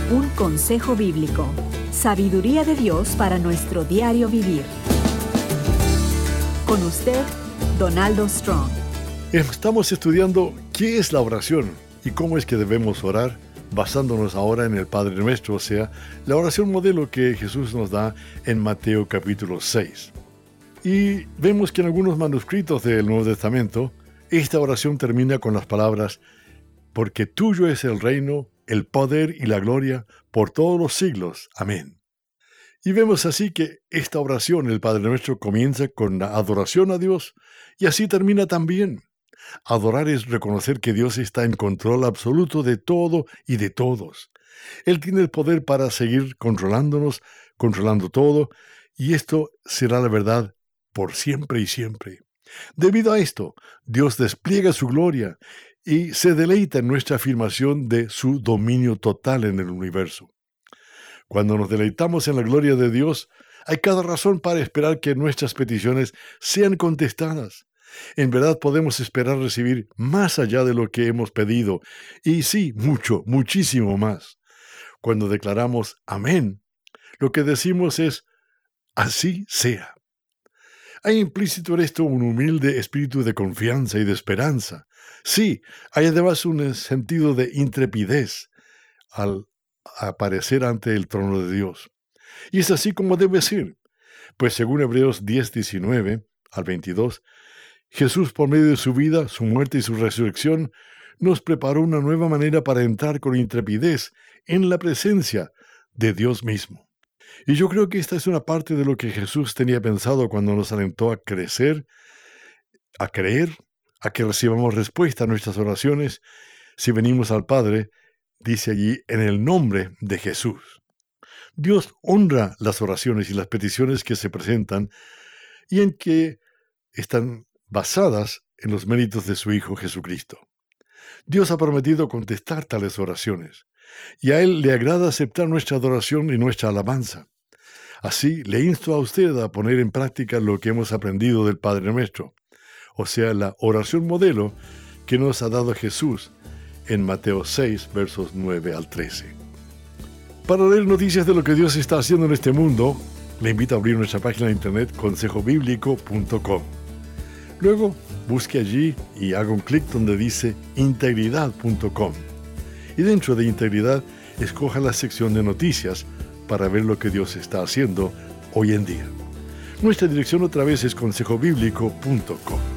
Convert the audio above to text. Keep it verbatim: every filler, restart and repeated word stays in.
Un consejo bíblico. Sabiduría de Dios para nuestro diario vivir. Con usted, Donaldo Strong. Estamos estudiando qué es la oración y cómo es que debemos orar, basándonos ahora en el Padre Nuestro, o sea, la oración modelo que Jesús nos da en Mateo capítulo seis. Y vemos que en algunos manuscritos del Nuevo Testamento, esta oración termina con las palabras: porque tuyo es el reino, el poder y la gloria por todos los siglos. Amén. Y vemos así que esta oración, el Padre Nuestro, comienza con la adoración a Dios y así termina también. Adorar es reconocer que Dios está en control absoluto de todo y de todos. Él tiene el poder para seguir controlándonos, controlando todo, y esto será la verdad por siempre y siempre. Debido a esto, Dios despliega su gloria y se deleita en nuestra afirmación de su dominio total en el universo. Cuando nos deleitamos en la gloria de Dios, hay cada razón para esperar que nuestras peticiones sean contestadas. En verdad podemos esperar recibir más allá de lo que hemos pedido, y sí, mucho, muchísimo más. Cuando declaramos amén, lo que decimos es: así sea. Hay implícito en esto un humilde espíritu de confianza y de esperanza. Sí, hay además un sentido de intrepidez al aparecer ante el trono de Dios. Y es así como debe ser, pues según Hebreos diez, diecinueve al veintidós, Jesús, por medio de su vida, su muerte y su resurrección, nos preparó una nueva manera para entrar con intrepidez en la presencia de Dios mismo. Y yo creo que esta es una parte de lo que Jesús tenía pensado cuando nos alentó a crecer, a creer, a que recibamos respuesta a nuestras oraciones. Si venimos al Padre, dice allí, en el nombre de Jesús. Dios honra las oraciones y las peticiones que se presentan y en que están basadas en los méritos de su Hijo Jesucristo. Dios ha prometido contestar tales oraciones, y a Él le agrada aceptar nuestra adoración y nuestra alabanza. Así, le insto a usted a poner en práctica lo que hemos aprendido del Padre Nuestro, o sea, la oración modelo que nos ha dado Jesús en Mateo seis, versos nueve al trece. Para leer noticias de lo que Dios está haciendo en este mundo, le invito a abrir nuestra página de internet consejo bíblico punto com. Luego, busque allí y haga un clic donde dice integridad punto com. Y dentro de Integridad, escoja la sección de noticias para ver lo que Dios está haciendo hoy en día. Nuestra dirección otra vez es consejo bíblico punto com.